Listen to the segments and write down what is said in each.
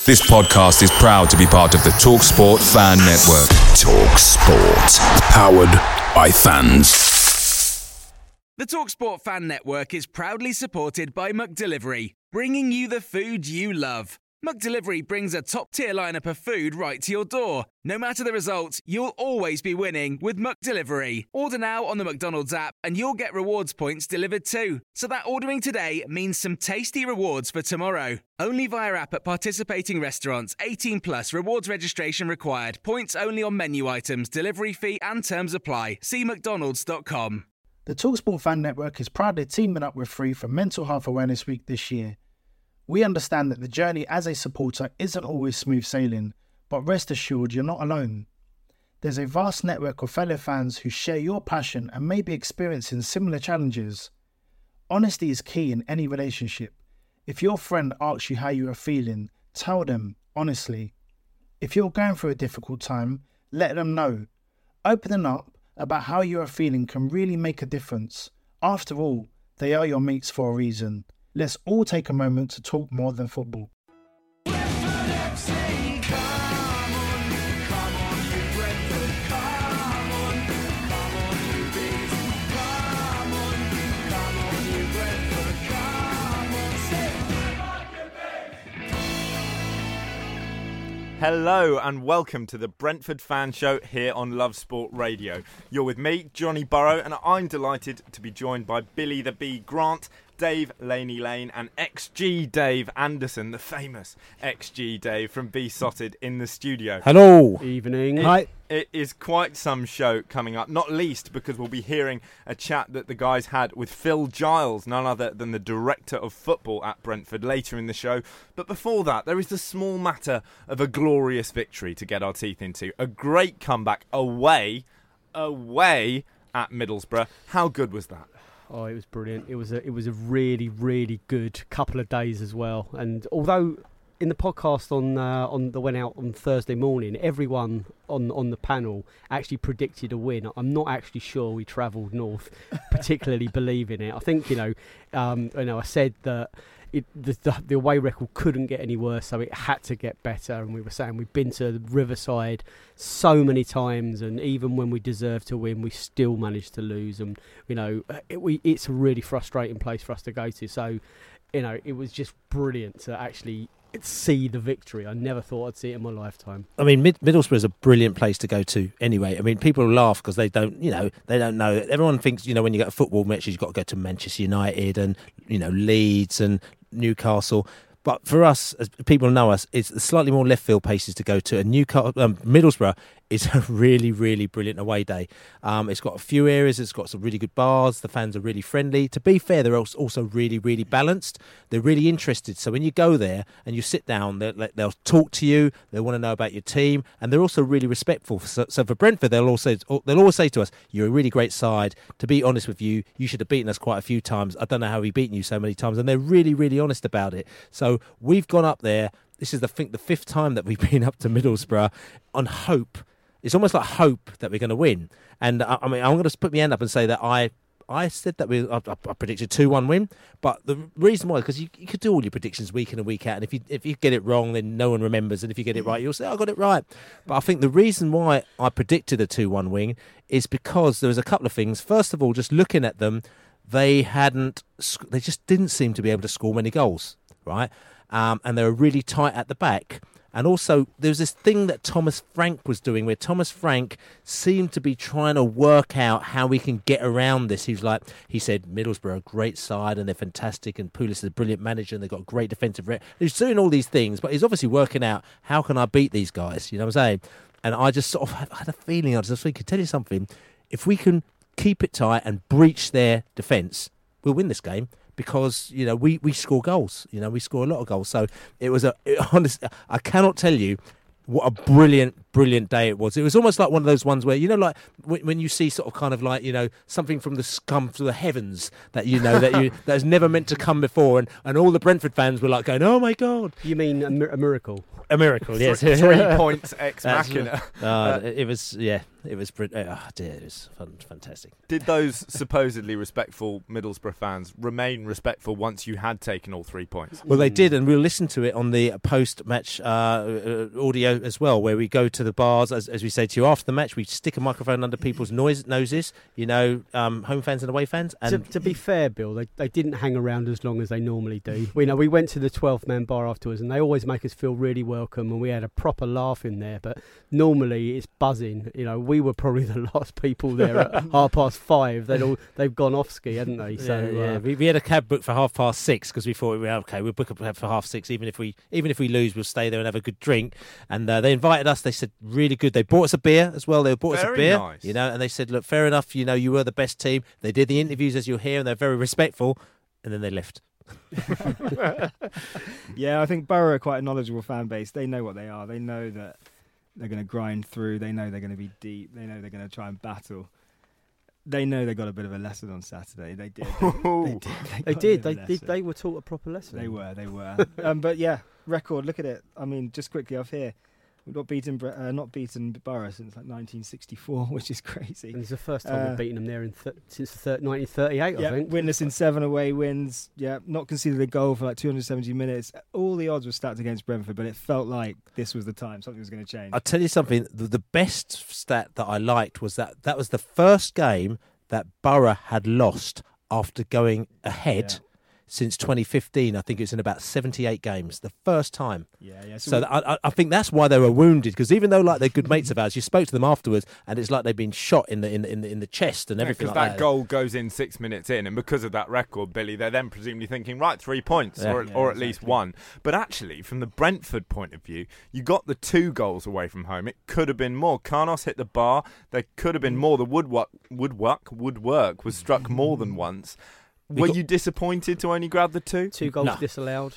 This podcast is proud to be part of the TalkSport Fan Network. TalkSport. Powered by fans. The TalkSport Fan Network is proudly supported by McDelivery, bringing you the food you love. McDelivery brings a top-tier lineup of food right to your door. No matter the result, you'll always be winning with McDelivery. Order now on the McDonald's app and you'll get rewards points delivered too. So that ordering today means some tasty rewards for tomorrow. Only via app at participating restaurants. 18 plus. Rewards registration required. Points only on menu items. Delivery fee and terms apply. See mcdonalds.com. The TalkSport Fan Network is proudly teaming up with Free for Mental Health Awareness Week this year. We understand that the journey as a supporter isn't always smooth sailing, but rest assured you're not alone. There's a vast network of fellow fans who share your passion and may be experiencing similar challenges. Honesty is key in any relationship. If your friend asks you how you are feeling, tell them honestly. If you're going through a difficult time, let them know. Opening up about how you are feeling can really make a difference. After all, they are your mates for a reason. Let's all take a moment to talk more than football. Hello and welcome to the Brentford Fan Show here on Love Sport Radio. You're with me, Johnny Burrow, and I'm delighted to be joined by Billy the Bee Grant, Dave Laney Lane and XG Dave Anderson, the famous XG Dave from Besotted in the studio. Hello. Evening. Hi. It is quite some show coming up, not least because we'll be hearing a chat that the guys had with Phil Giles, none other than the director of football at Brentford, later in the show. But before that, there is the small matter of a glorious victory to get our teeth into. A great comeback away at Middlesbrough. How good was that? Oh, it was brilliant. It was a really, really good couple of days as well. And although in the podcast on the went out on Thursday morning, everyone on the panel actually predicted a win. I'm not actually sure we travelled north, particularly believing it. I think I said that the away record couldn't get any worse, so it had to get better. And we were saying we've been to Riverside so many times, and even when we deserved to win, we still managed to lose. And it's a really frustrating place for us to go to. So, it was just brilliant to actually see the victory. I never thought I'd see it in my lifetime. I mean, Middlesbrough is a brilliant place to go to anyway. I mean, people laugh because they don't know. Everyone thinks, when you go to football matches, you've got to go to Manchester United and, Leeds and Newcastle. But for us, as people know us, it's slightly more left field places to go to. And Middlesbrough is a really, really brilliant away day. It's got a few areas. It's got some really good bars. The fans are really friendly. To be fair, they're also really, really balanced. They're really interested. So when you go there and you sit down, they'll talk to you. They want to know about your team, and they're also really respectful. So for Brentford, they'll always say to us, "You're a really great side. To be honest with you, you should have beaten us quite a few times. I don't know how we've beaten you so many times." And they're really, really honest about it. So we've gone up there. This is the fifth time that we've been up to Middlesbrough on hope. It's almost like hope that we're going to win. And I'm going to put my hand up and say that I said that I predicted 2-1 win. But the reason why, because you could do all your predictions week in and week out, and if you get it wrong, then no one remembers. And if you get it right, you'll say, I got it right. But I think the reason why I predicted a 2-1 win is because there was a couple of things. First of all, just looking at them, they just didn't seem to be able to score many goals, right? And they were really tight at the back. And also, there was this thing that Thomas Frank was doing where Thomas Frank seemed to be trying to work out how we can get around this. He said, Middlesbrough are a great side and they're fantastic, and Pulis is a brilliant manager and they've got a great defensive record. He's doing all these things, but he's obviously working out, how can I beat these guys? You know what I'm saying? And I just sort of had a feeling, I was just thinking, tell you something, if we can keep it tight and breach their defence, we'll win this game. Because we score goals, we score a lot of goals. So it was honestly, I cannot tell you what a brilliant brilliant day it was. It was almost like one of those ones where, like when you see sort of kind of like, something from come to the heavens that that's never meant to come before, and all the Brentford fans were like going, "Oh my God!" You mean a miracle? A miracle, yes. 3 points ex machina. It was, yeah. It was fantastic. Did those supposedly respectful Middlesbrough fans remain respectful once you had taken all 3 points? Well, they did, and we'll listen to it on the post-match audio as well, where we go to the bars, as we say to you after the match. We stick a microphone under people's noses, home fans and away fans. And to be fair, Bill, they didn't hang around as long as they normally do. We went to the 12th man bar afterwards, and they always make us feel really welcome, and we had a proper laugh in there. But normally it's buzzing. We were probably the last people there at 5:30. They've gone off ski, hadn't they? So we had a cab booked for 6:30 because we thought we'll book a cab for 6:30. Even if we lose, we'll stay there and have a good drink. And they invited us. They said really good. They bought us a beer as well. They bought us a beer, nice. And they said, look, fair enough. You were the best team. They did the interviews as you'll hear, and they're very respectful. And then they left. Yeah, I think Borough are quite a knowledgeable fan base. They know what they are. They know that they're going to grind through. They know they're going to be deep. They know they're going to try and battle. They know they got a bit of a lesson on Saturday. They did. They were taught a proper lesson. They were. But yeah, record. Look at it. I mean, just quickly off here, we've not beaten Borough since 1964, which is crazy. And it's the first time we've beaten them there since 1938. Yeah, I think. Witnessing 7 away wins. Yeah, not conceded a goal for 270 minutes. All the odds were stacked against Brentford, but it felt like this was the time. Something was going to change. I'll tell you something. The best stat that I liked was that was the first game that Borough had lost after going ahead. Yeah. Since 2015, I think it's in about 78 games. The first time. Yeah. So I think that's why they were wounded, because even though they're good mates of ours, you spoke to them afterwards, and it's like they've been shot in the chest and everything. Because like that goal goes in 6 minutes in, and because of that record, Billy, they're then presumably thinking, right, 3 points or at least one. But actually, from the Brentford point of view, you got the 2 goals away from home. It could have been more. Carnos hit the bar. There could have been more. The woodwork was struck more than once. Were you disappointed to only grab the 2? 2 goals disallowed.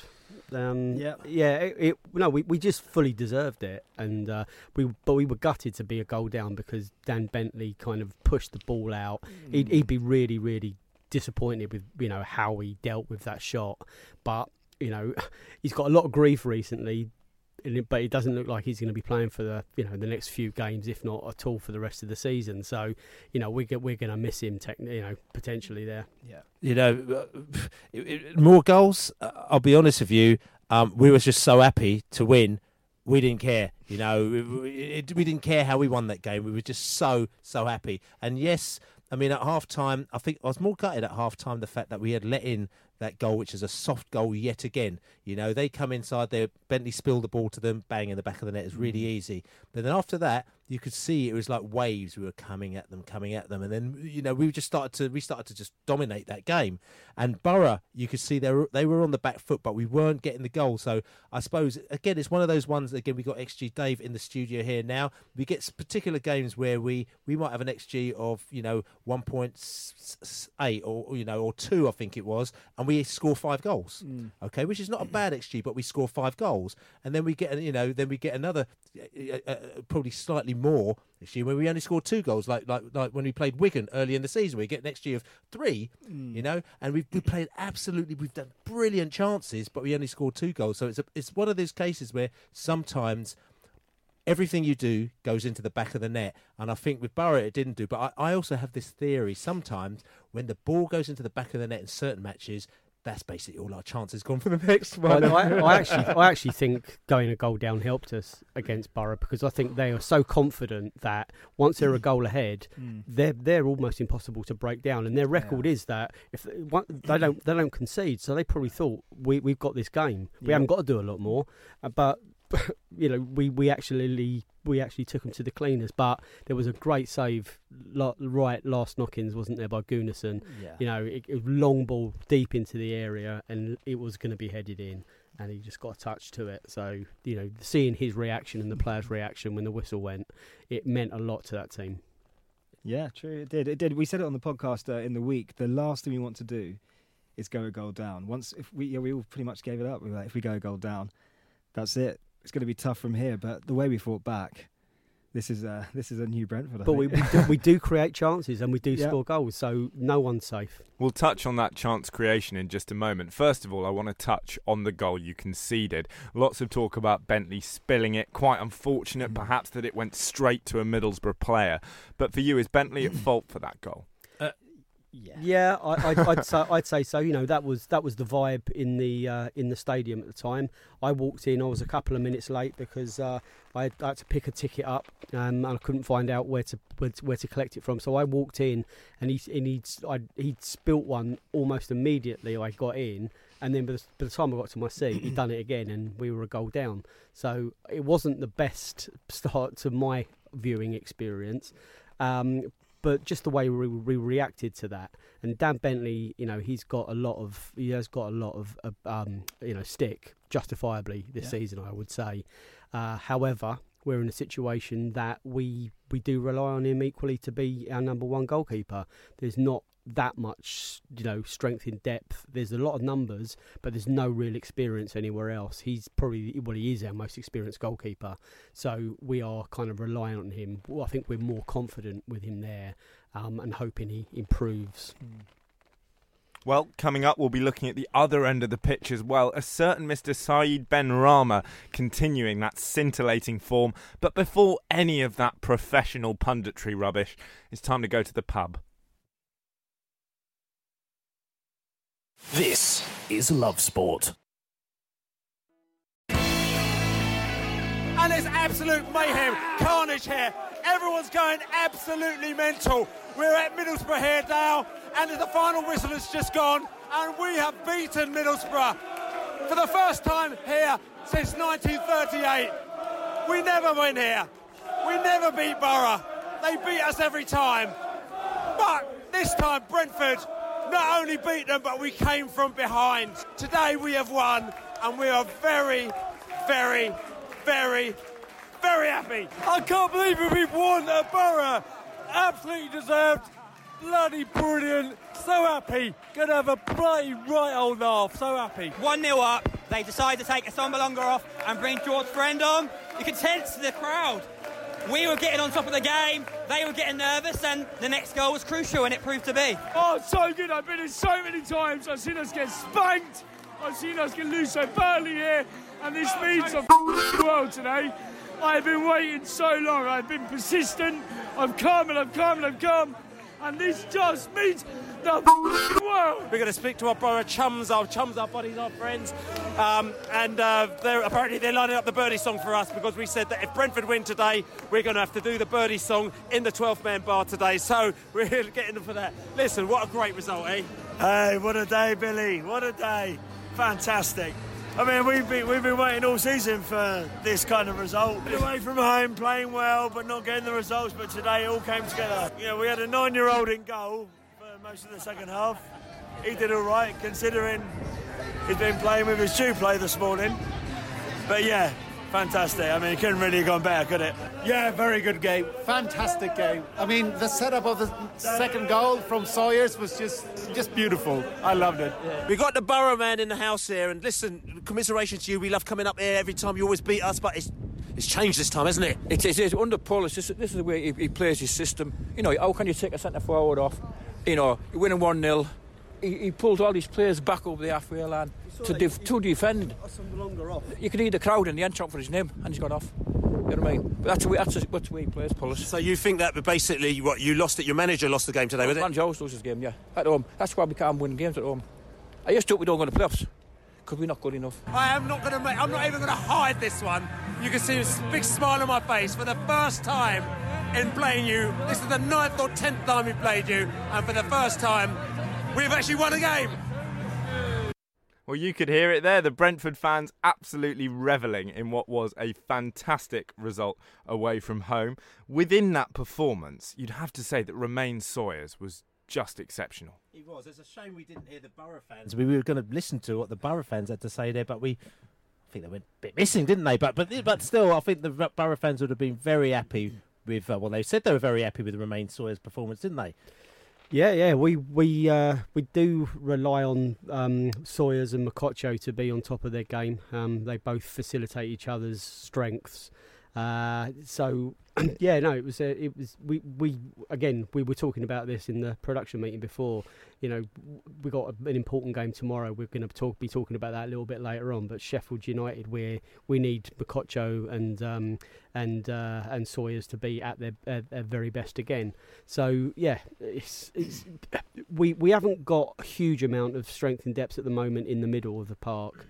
We just fully deserved it, and we were gutted to be a goal down because Dan Bentley kind of pushed the ball out. He'd be really, really disappointed with how he dealt with that shot, but he's got a lot of grief recently. But it doesn't look like he's going to be playing for the the next few games, if not at all, for the rest of the season. So we're going to miss him potentially there. Yeah. More goals. I'll be honest with you. We were just so happy to win. We didn't care. We didn't care how we won that game. We were just so happy. And yes, I mean at half time, I think I was more gutted at half time the fact that we had let in that goal, which is a soft goal yet again. They come inside there, Bentley spilled the ball to them, bang in the back of the net. It's really easy. But then after that, you could see it was like waves. We were coming at them, and then we started to just dominate that game. And Borough, you could see they were on the back foot, but we weren't getting the goal. So I suppose again, it's one of those ones. Again, we got XG Dave in the studio here now. We get particular games where we might have an XG of 1.8 or 2, I think it was, and we score 5 goals. Okay, which is not a bad XG, but we score 5 goals, and then we get another probably slightly more XG when we only scored 2 goals, like when we played Wigan early in the season. We get an XG of 3, and we played we've done brilliant chances, but we only scored 2 goals. So it's one of those cases where sometimes everything you do goes into the back of the net, and I think with Borough it didn't do. But I also have this theory: sometimes when the ball goes into the back of the net in certain matches, that's basically all our chances gone for the next one. I actually think going a goal down helped us against Borough, because I think they are so confident that once they're a goal ahead, they're almost impossible to break down. And their record is that if they don't concede, so they probably thought we've got this game. We haven't got to do a lot more, but. We actually took them to the cleaners, but there was a great save right last knock-ins, wasn't there, by Gunnarsson? It was long ball deep into the area, and it was going to be headed in, and he just got a touch to it. So seeing his reaction and the players' reaction when the whistle went, it meant a lot to that team. Yeah, true, it did. We said it on the podcast in the week. The last thing we want to do is go a goal down. We all pretty much gave it up. We were like, if we go a goal down, that's it. It's going to be tough from here, but the way we fought back, this is a new Brentford. But we do create chances and we do score goals, so no one's safe. We'll touch on that chance creation in just a moment. First of all, I want to touch on the goal you conceded. Lots of talk about Bentley spilling it. Quite unfortunate, perhaps, that it went straight to a Middlesbrough player. But for you, is Bentley at fault for that goal? Yeah, I'd say so. You know, that was the vibe in the stadium at the time. I walked in. I was a couple of minutes late because I had to pick a ticket up, and I couldn't find out where to collect it from. So I walked in, and he'd spilt one almost immediately. I got in, and then by the time I got to my seat, he'd done it again, and we were a goal down. So it wasn't the best start to my viewing experience. But just the way we reacted to that, and Dan Bentley, you know, he has got a lot of stick, justifiably this season, I would say. However, we're in a situation that we do rely on him equally to be our number one goalkeeper. There's not that much, you know, strength in depth. There's a lot of numbers, but there's no real experience anywhere else. He's probably, he is our most experienced goalkeeper. So we are kind of relying on him. Well, I think we're more confident with him there, and hoping he improves. Well, coming up, we'll be looking at the other end of the pitch as well. A certain Mr. Saeed Benrahma continuing that scintillating form. But before any of that professional punditry rubbish, it's time to go to the pub. This is Love Sport. And there's absolute mayhem, carnage here. Everyone's going absolutely mental. We're at Middlesbrough here now, and the final whistle has just gone, and we have beaten Middlesbrough for the first time here since 1938. We never win here. We never beat Borough. They beat us every time. But this time Brentford not only beat them, but we came from behind. Today we have won, and we are very, very, very, very happy. I can't believe we've won at Borough. Absolutely deserved. Bloody brilliant. So happy. Gonna have a bloody right old laugh. So happy. 1-0 up. They decide to take Assombalonga off and bring George Friend on. You can sense the crowd. We were getting on top of the game, they were getting nervous, and the next goal was crucial, and it proved to be. Oh, so good. I've been in so many times. I've seen us get spanked. I've seen us get loose so badly here, and this means the world today. I've been waiting so long. I've been persistent. I've come, and this just means the world. We're going to speak to our Borough chums, our buddies, our friends, and they're lining up the birdie song for us, because we said that if Brentford win today, we're going to have to do the birdie song in the 12-man bar today. So we're getting them for that. Listen, what a great result, eh? Hey, what a day, Billy! What a day! Fantastic. I mean, we've been waiting all season for this kind of result. Away from home, playing well, but not getting the results. But today it all came together. You know, we had a 9-year-old in goal for most of the second half. He did all right, considering he's been playing with his shoe play this morning. But yeah, fantastic. I mean, it couldn't really have gone better, could it? Yeah, very good game. Fantastic game. I mean, the setup of the second goal from Sawyers was just beautiful. I loved it. Yeah. We've got the Borough man in the house here, and listen, commiseration to you. We love coming up here every time. You always beat us, but it's changed this time, hasn't it? It is. Under Paul, this is the way he plays his system. You know, how can you take a centre forward off? You know, you're winning 1-0. He pulled all these players back over the halfway line to defend. You could hear the crowd in the end chant for his name, and he's gone off. You know what I mean? But that's the way he plays, Pullis. So you think that basically what you lost it? Your manager lost the game today, was it? Manager always loses the game, yeah. At home. That's why we can't win games at home. I used to hope we don't go to the playoffs, because we're not good enough. I'm not even going to hide this one. You can see a big smile on my face for the first time in playing you. This is the 9th or 10th time we played you, and for the first time, we've actually won a game. Well, you could hear it there. The Brentford fans absolutely revelling in what was a fantastic result away from home. Within that performance, you'd have to say that Romaine Sawyers was just exceptional. He was. It's a shame we didn't hear the Borough fans. We were going to listen to what the Borough fans had to say there, but I think they went a bit missing, didn't they? But still, I think the Borough fans would have been very happy with. They said they were very happy with the Romaine Sawyers' performance, didn't they? Yeah. We do rely on Sawyers and Mokotjo to be on top of their game. They both facilitate each other's strengths. So yeah, no, it was we were talking about this in the production meeting before. You know, we got an important game tomorrow. We're going to be talking about that a little bit later on. But Sheffield United, where we need Mokotjo and Sawyers to be at their very best again. So yeah, we haven't got a huge amount of strength and depth at the moment in the middle of the park.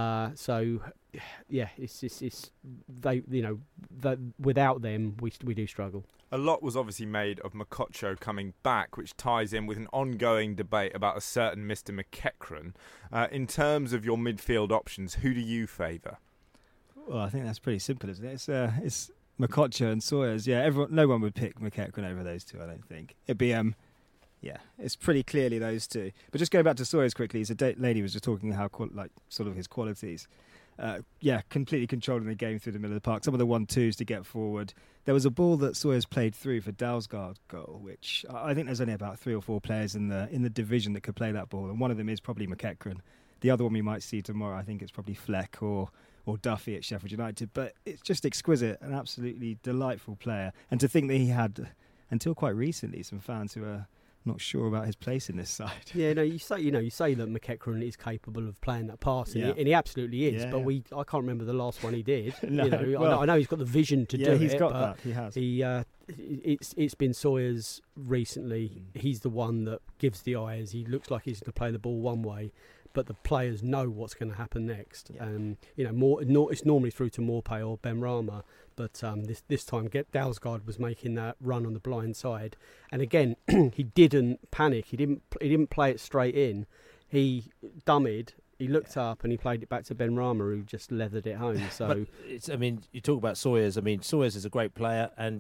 So yeah, it's they, you know, that without them we do struggle. A lot was obviously made of Mokotjo coming back, which ties in with an ongoing debate about a certain Mr. McEachran. In terms of your midfield options, who do you favour? Well, I think that's pretty simple, isn't it? It's Mokotjo and Sawyers. Yeah, no one would pick McEachran over those two, I don't think. It'd be yeah, it's pretty clearly those two. But just going back to Sawyers quickly, as a lady was just talking how sort of his qualities. Yeah, completely controlling the game through the middle of the park. Some of the 1-2s to get forward. There was a ball that Sawyers played through for Dalsgaard's goal, which I think there's only about 3 or 4 players in the division that could play that ball, and one of them is probably McEachran. The other one we might see tomorrow, I think it's probably Fleck or Duffy at Sheffield United. But it's just exquisite, an absolutely delightful player. And to think that he had, until quite recently, some fans who are not sure about his place in this side. Yeah, no, you say that McEachran is capable of playing that pass, and he absolutely is. Yeah, but I can't remember the last one he did. No, I know he's got the vision to do it. He's got that. He has. It's been Sawyers recently. He's the one that gives the eyes. He looks like he's going to play the ball one way, but the players know what's going to happen next. Yeah. It's normally through to Morpay or Benrahma, but this time Dalsgaard was making that run on the blind side, and again he didn't panic. He didn't play it straight in. He dummied. He looked up and he played it back to Benrahma, who just leathered it home. So you talk about Sawyers. I mean, Sawyers is a great player, and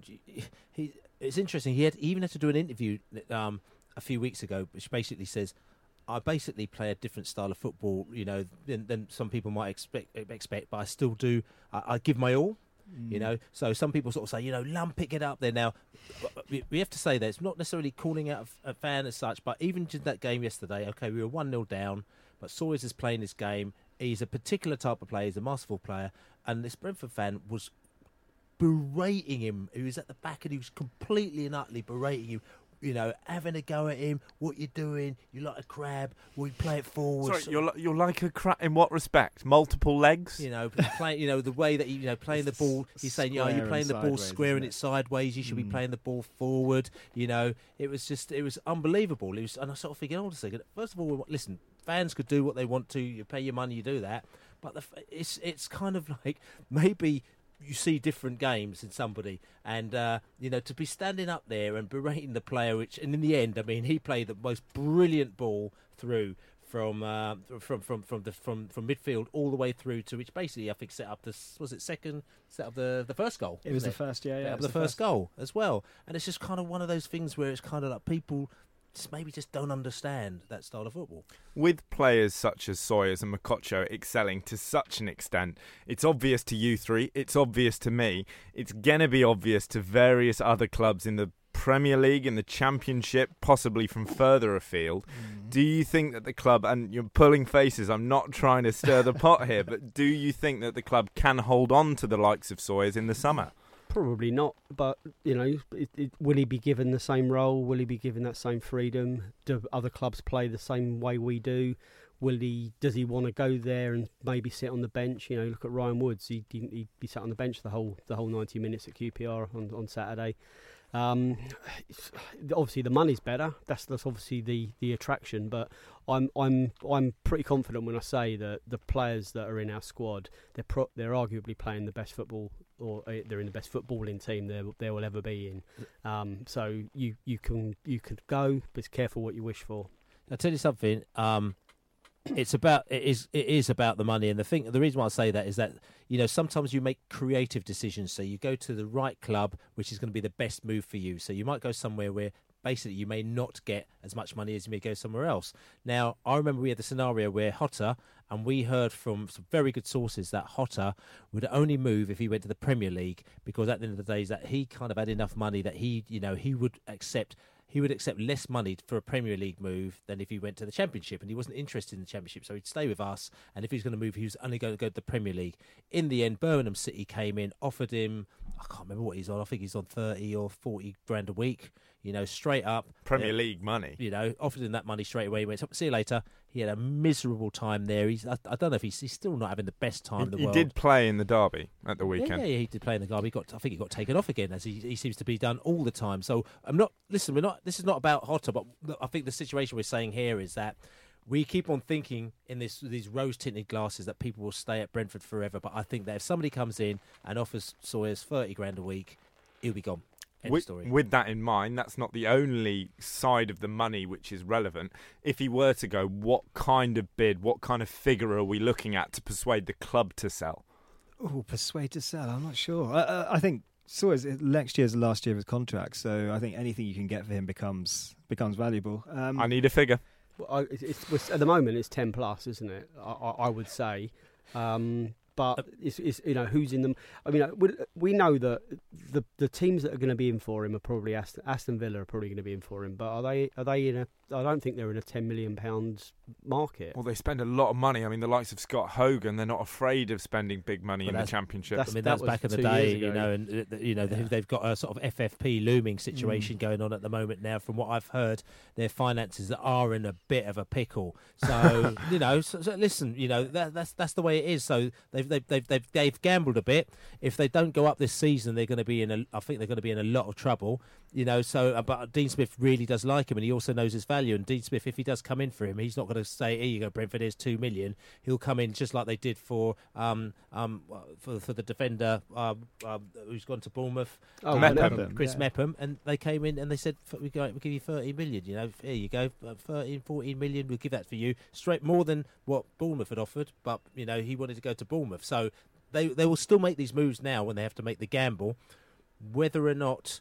it's interesting. He even had to do an interview a few weeks ago, which basically says, I basically play a different style of football, you know, than some people might expect, but I still do. I give my all, you know. So some people sort of say, you know, lump it, get up there. Now, we have to say that it's not necessarily calling out a fan as such, but even to that game yesterday, okay, we were 1-0 down, but Sawyers is playing his game. He's a particular type of player. He's a masterful player, and this Brentford fan was berating him. He was at the back and he was completely and utterly berating him. You know, having a go at him. What you doing? You like a crab? We play it forward. Sorry, you're like a crab in what respect? Multiple legs? You know, the way that playing the ball. He's saying, you know, you're playing the ball square and it sideways. You should be playing the ball forward. You know, it was unbelievable. And I sort of thinking, hold on a second. First of all, listen, fans could do what they want to. You pay your money, you do that. But it's kind of like maybe you see different games in somebody, and you know, to be standing up there and berating the player, and in the end, I mean, he played the most brilliant ball through from midfield all the way through to which basically I think set up the first goal. It was the first, yeah, the first goal as well, and it's just kind of one of those things where it's kind of like people maybe just don't understand that style of football. With players such as Sawyers and Mokotjo excelling to such an extent, it's obvious to you three, it's obvious to me, it's going to be obvious to various other clubs in the Premier League, in the Championship, possibly from further afield. Do you think that the club, and you're pulling faces, I'm not trying to stir the pot here, but do you think that the club can hold on to the likes of Sawyers in the summer? Probably not, but you know, will he be given the same role? Will he be given that same freedom? Do other clubs play the same way we do? Does he want to go there and maybe sit on the bench? You know, look at Ryan Woods. He sat on the bench the whole 90 minutes at QPR on Saturday. Obviously the money's better. That's obviously the attraction. But I'm pretty confident when I say that the players that are in our squad, they're arguably playing the best football, or they're in the best footballing team there will ever be in. So you could go, but it's careful what you wish for. I'll tell you something. It is about the money, and the reason why I say that is that, you know, sometimes you make creative decisions. So you go to the right club, which is going to be the best move for you. So you might go somewhere where basically you may not get as much money as you may go somewhere else. Now, I remember we had the scenario where Jota, and we heard from some very good sources that Jota would only move if he went to the Premier League, because at the end of the day, is that he kind of had enough money that he would accept he would accept less money for a Premier League move than if he went to the Championship, and he wasn't interested in the Championship, so he'd stay with us, and if he was going to move, he was only going to go to the Premier League. In the end, Birmingham City came in, offered him, I can't remember what he's on, I think he's on 30 or 40 grand a week, straight up. Premier League money. Offered him that money straight away. He went, see you later. He had a miserable time there. I don't know if he's still not having the best time in the world. He did play in the derby at the weekend. Yeah, he did play in the derby. I think he got taken off again, as he seems to be done all the time. So this is not about Hotter, but I think the situation we're saying here is that we keep on thinking in these rose-tinted glasses that people will stay at Brentford forever. But I think that if somebody comes in and offers Sawyers 30 grand a week, he'll be gone. With that in mind, that's not the only side of the money which is relevant. If he were to go, what kind of bid, what kind of figure are we looking at to persuade the club to sell? Oh, persuade to sell? I'm not sure. I think Sawyers next year's the last year of his contract, so I think anything you can get for him becomes valuable. I need a figure. Well, at the moment, it's 10 plus, isn't it? I would say. But it's who's in them. I mean, we know that the teams that are going to be in for him are probably Aston Villa are probably going to be in for him. But are they in a? I don't think they're in a £10 million market. Well, they spend a lot of money. I mean, the likes of Scott Hogan, they're not afraid of spending big money in the Championship. That's back in the day, and they've got a sort of FFP looming situation going on at the moment now. From what I've heard, their finances are in a bit of a pickle. So so listen, that's the way it is. So they've gambled a bit. If they don't go up this season, they're going to be I think they're going to be in a lot of trouble. But Dean Smith really does like him, and he also knows his value. And Dean Smith, if he does come in for him, he's not going to say, "Here you go, Brentford, here's $2 million." He'll come in just like they did for the defender who's gone to Bournemouth, Chris Mepham, and they came in and they said, "We'll give you $30 million. Here you go, 14 million. We'll give that for you, straight more than what Bournemouth had offered." But he wanted to go to Bournemouth, so they will still make these moves now when they have to make the gamble, whether or not.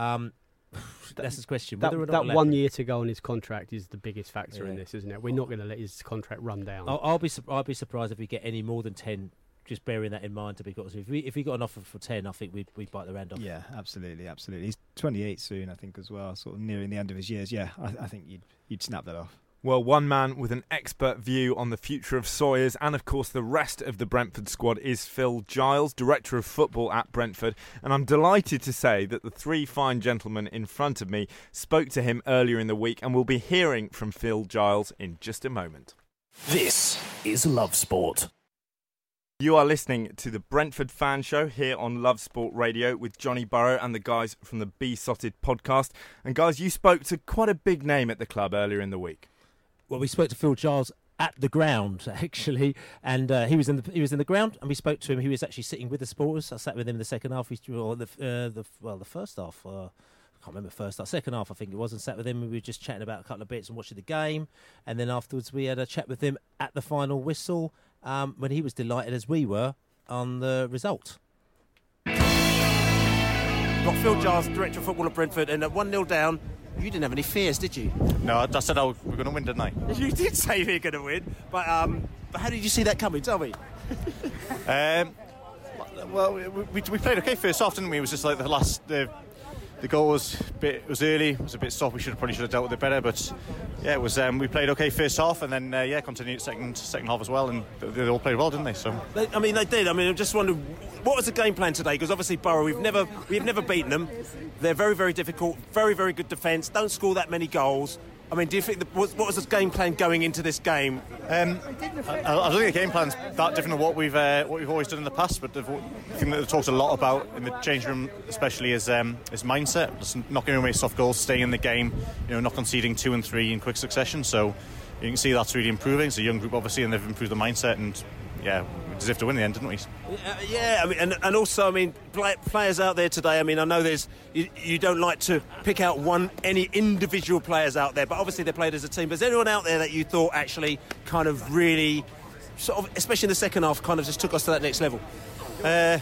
That's his question. That 1 year to go on his contract is the biggest factor in this, isn't it? We're not going to let his contract run down. I'll be surprised if we get any more than 10. Just bearing that in mind, to be honest, if we got an offer for 10, I think we'd bite the hand off. Yeah, absolutely. He's 28 soon, I think, as well. Sort of nearing the end of his years. Yeah, I think you'd snap that off. Well, one man with an expert view on the future of Sawyers and, of course, the rest of the Brentford squad is Phil Giles, Director of Football at Brentford. And I'm delighted to say that the three fine gentlemen in front of me spoke to him earlier in the week, and we'll be hearing from Phil Giles in just a moment. This is Love Sport. You are listening to the Brentford Fan Show here on Love Sport Radio with Johnny Burrow and the guys from the Besotted podcast. And guys, you spoke to quite a big name at the club earlier in the week. Well, we spoke to Phil Giles at the ground, actually, and he was in the ground, and we spoke to him. He was actually sitting with the supporters. I sat with him in the second half, the first half. I can't remember first half, second half I think it was, and sat with him. And we were just chatting about a couple of bits and watching the game, and then afterwards we had a chat with him at the final whistle when he was delighted as we were on the result. Got Phil Giles, Director of Football at Brentford, and at 1-0 down. You didn't have any fears, did you? No, I said we were going to win, didn't I? You did say we were going to win, but how did you see that coming? Tell me. Well, we played okay first half, didn't we? It was just like the goal was early. It was a bit soft. We probably should have dealt with it better, but yeah, it was. We played okay first half, and then continued second half as well, and they all played well, didn't they? So they did. I mean, I'm just wondering, what was the game plan today? Because obviously Borough, we've never beaten them. They're very, very difficult. Very, very good defence. Don't score that many goals. I mean, do you think what was the game plan going into this game? I don't think the game plan's that different than what we've always done in the past. But the thing that they've talked a lot about in the changing room, especially, is mindset. Just not giving away soft goals, staying in the game. Not conceding 2 and 3 in quick succession. So you can see that's really improving. It's a young group, obviously, and they've improved the mindset. And yeah, we deserve to win in the end, didn't we? Yeah, I mean, and also, I mean, players out there today. I mean, I know you don't like to pick out any individual players out there, but obviously they played as a team. But is there anyone out there that you thought actually kind of really, sort of, especially in the second half, kind of just took us to that next level? Yeah,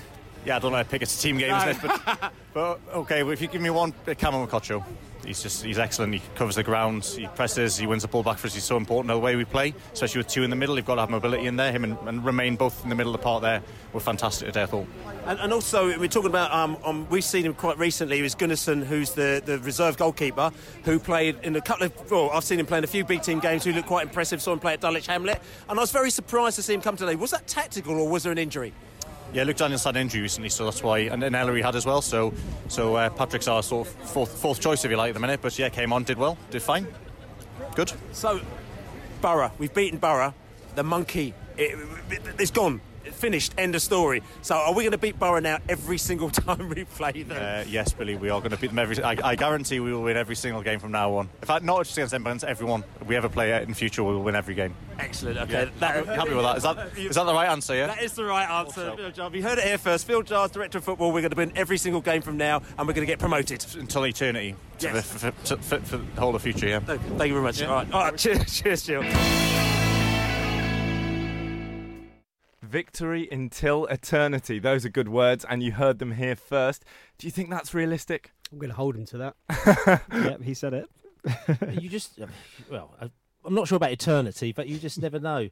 Yeah, I don't know. Pick it's a team game, isn't it? But okay. Well, if you give me one, Cameron Mokotjo. He's excellent. He covers the ground. He presses. He wins the ball back for us. He's so important in the way we play, especially with two in the middle. You've got to have mobility in there. Him and Remain both in the middle of the park there were fantastic today, I thought. And also, we're talking about, we've seen him quite recently. It was Gunnarsson, who's the reserve goalkeeper, who played in a couple of, well, I've seen him play in a few big team games, who looked quite impressive. Saw him play at Dulwich Hamlet. And I was very surprised to see him come today. Was that tactical or was there an injury? Yeah, Luke Daniels had an injury recently, so that's why, and Ellery had as well. So Patrick's our sort of fourth choice, if you like, at the minute. But yeah, came on, did well, did fine, good. So, Borough, we've beaten Borough. The monkey, it's gone. Finished, end of story. So are we going to beat Borough now every single time we play them? Yes, Billy, we are going to beat them I guarantee we will win every single game from now on. In fact, not just against them, but against everyone we ever play in the future, we will win every game. Excellent, okay. Yeah. Happy with that? Is that the right answer, yeah? That is the right answer, Phil Giles. You heard it here first. Phil Giles, Director of Football, we're going to win every single game from now and we're going to get promoted. Until eternity. Yes. For the whole of the future, yeah. Thank you very much. Yeah. All right. Cheers, Jill. Victory until eternity. Those are good words, and you heard them here first. Do you think that's realistic? I'm going to hold him to that. Yep, he said it. You just, well, I'm not sure about eternity, but you just never know.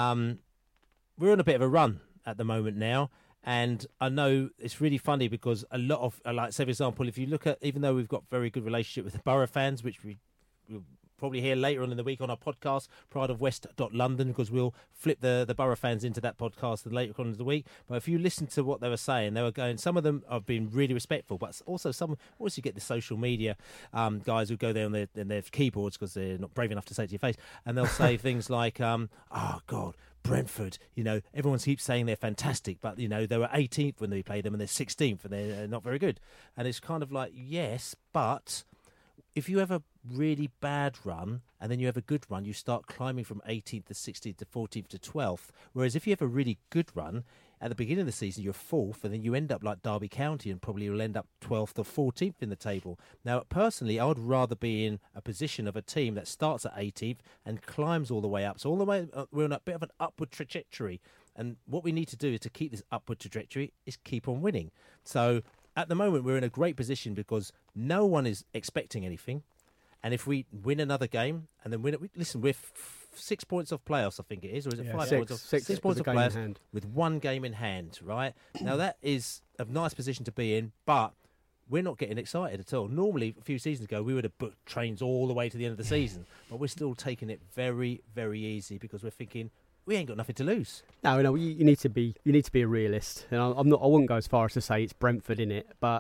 We're on a bit of a run at the moment now, and I know it's really funny because a lot of, like, say, for example, if you look at, even though we've got very good relationship with the Borough fans, which we'll probably hear later on in the week on our podcast, prideofwest.london, because we'll flip the Borough fans into that podcast later on in the week. But if you listen to what they were saying, they were going, some of them have been really respectful, but also some, also you get the social media guys who go there on their keyboards because they're not brave enough to say it to your face, and they'll say things like, oh, God, Brentford, everyone keeps saying they're fantastic, but, they were 18th when they played them and they're 16th and they're not very good. And it's kind of like, yes, but if you have a really bad run and then you have a good run, you start climbing from 18th to 16th to 14th to 12th. Whereas if you have a really good run, at the beginning of the season, you're 4th, and then you end up like Derby County and probably will end up 12th or 14th in the table. Now, personally, I would rather be in a position of a team that starts at 18th and climbs all the way up. So all the way, we're on a bit of an upward trajectory. And what we need to do to keep this upward trajectory is keep on winning. So at the moment, we're in a great position because no one is expecting anything. And if we win another game and then win it, listen, we're 6 points off playoffs, I think it is, or is it 5 points off? 6 points off playoffs with one game in hand, right? Now, that is a nice position to be in, but we're not getting excited at all. Normally, a few seasons ago, we would have booked trains all the way to the end of the season, but we're still taking it very, very easy because we're thinking, we ain't got nothing to lose. No, you need to be a realist. And I wouldn't go as far as to say it's Brentford in it, but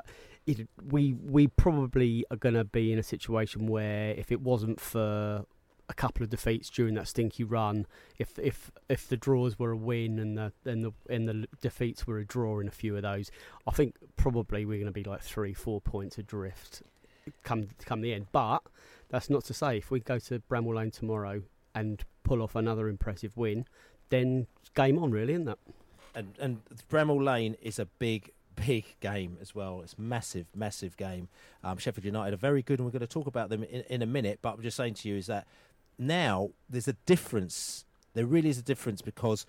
we probably are going to be in a situation where if it wasn't for a couple of defeats during that stinky run, if the draws were a win and the defeats were a draw in a few of those, I think probably we're going to be like 3-4 points adrift come the end. But that's not to say if we go to Bramall Lane tomorrow and pull off another impressive win, then game on, really, isn't that? And Bramall Lane is a big game as well. It's massive game. Sheffield United are very good, and we're going to talk about them in a minute. But I'm just saying to you is that now there's a difference. There really is a difference because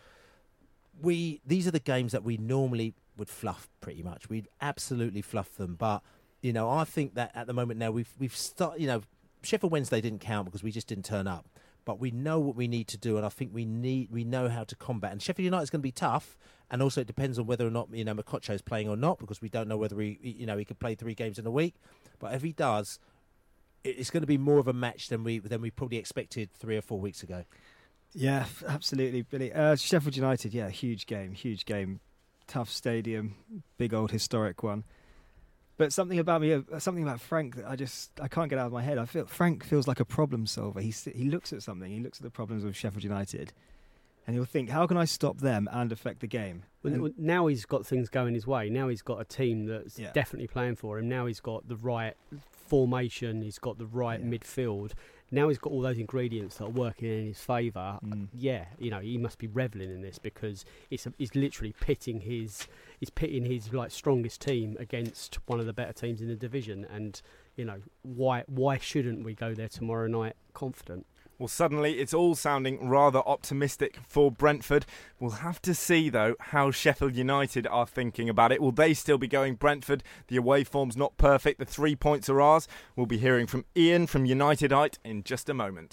these are the games that we normally would fluff pretty much. We'd absolutely fluff them. But I think that at the moment now we've started. Sheffield Wednesday didn't count because we just didn't turn up. But we know what we need to do, and I think we know how to combat. And Sheffield United is going to be tough, and also it depends on whether or not Mokotjo is playing or not, because we don't know whether he could play 3 games in a week. But if he does, it's going to be more of a match than we probably expected 3 or 4 weeks ago. Yeah, absolutely, Billy. Sheffield United, yeah, huge game, tough stadium, big old historic one. But something about Frank that I can't get out of my head. I feel Frank feels like a problem solver. He looks at something. He looks at the problems of Sheffield United, and he'll think, how can I stop them and affect the game? Well, now he's got things going his way. Now he's got a team that's definitely playing for him. Now he's got the right formation. He's got the right midfield. Now he's got all those ingredients that are working in his favour. Yeah, he must be revelling in this because he's literally pitting his like strongest team against one of the better teams in the division. And why shouldn't we go there tomorrow night confident? Well, suddenly it's all sounding rather optimistic for Brentford. We'll have to see, though, how Sheffield United are thinking about it. Will they still be going Brentford? The away form's not perfect. The 3 points are ours. We'll be hearing from Ian from Unitedite in just a moment.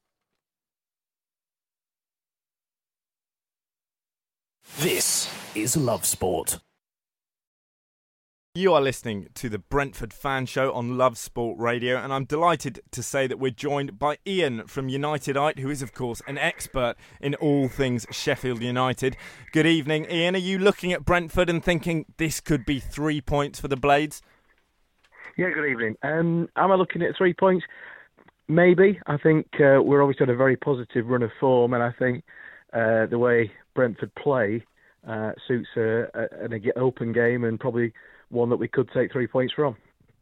This is Love Sport. You are listening to the Brentford Fan Show on Love Sport Radio, and I'm delighted to say that we're joined by Ian from Unitedite, who is, of course, an expert in all things Sheffield United. Good evening, Ian. Are you looking at Brentford and thinking this could be 3 points for the Blades? Yeah, good evening. Am I looking at 3 points? Maybe. I think we're obviously on a very positive run of form, and I think the way Brentford play suits an open game and probably one that we could take 3 points from.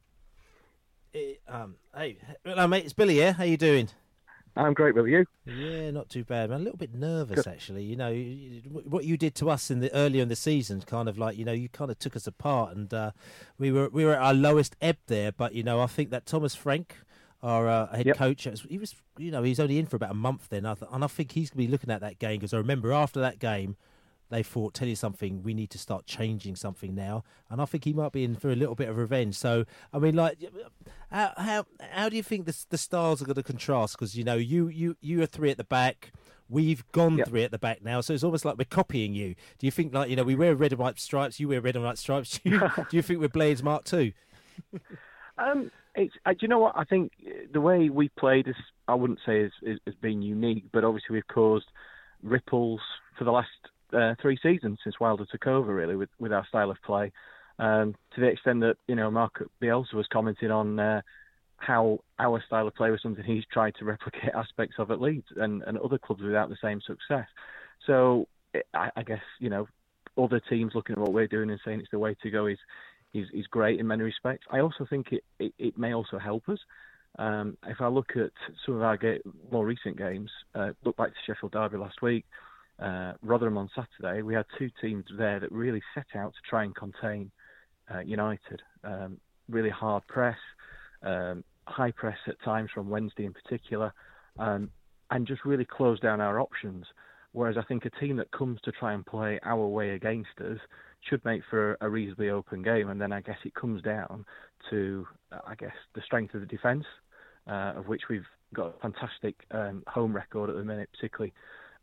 Hey, hello mate, it's Billy here. How you doing? I'm great, Billy. You? Yeah, not too bad, man. A little bit nervous actually. You know what you did to us earlier in the season, kind of like you kind of took us apart, and we were at our lowest ebb there. But I think that Thomas Frank, our head coach, he was he's only in for about a month then, and I think he's going to be looking at that game because I remember after that game, they thought, tell you something, we need to start changing something now. And I think he might be in for a little bit of revenge. So, I mean, like, how do you think the styles are going to contrast? Because, you are three at the back. We've gone three at the back now. So it's almost like we're copying you. Do you think, like, we wear red and white stripes, you wear red and white stripes. Do you think we're Blades Mark II? Do you know what? I think the way we played is, I wouldn't say has been unique, but obviously we've caused ripples for the last 3 seasons since Wilder took over, really, with our style of play, to the extent that Mark Bielsa was commenting on how our style of play was something he's tried to replicate aspects of at Leeds and other clubs without the same success. So I guess other teams looking at what we're doing and saying it's the way to go is great in many respects. I also think it may also help us. If I look at some of our more recent games, look back to Sheffield Derby last week, Rotherham on Saturday, we had 2 teams there that really set out to try and contain United. Really hard press, high press at times from Wednesday in particular, and just really close down our options. Whereas I think a team that comes to try and play our way against us should make for a reasonably open game. And then I guess it comes down to, the strength of the defence, of which we've got a fantastic home record at the minute, particularly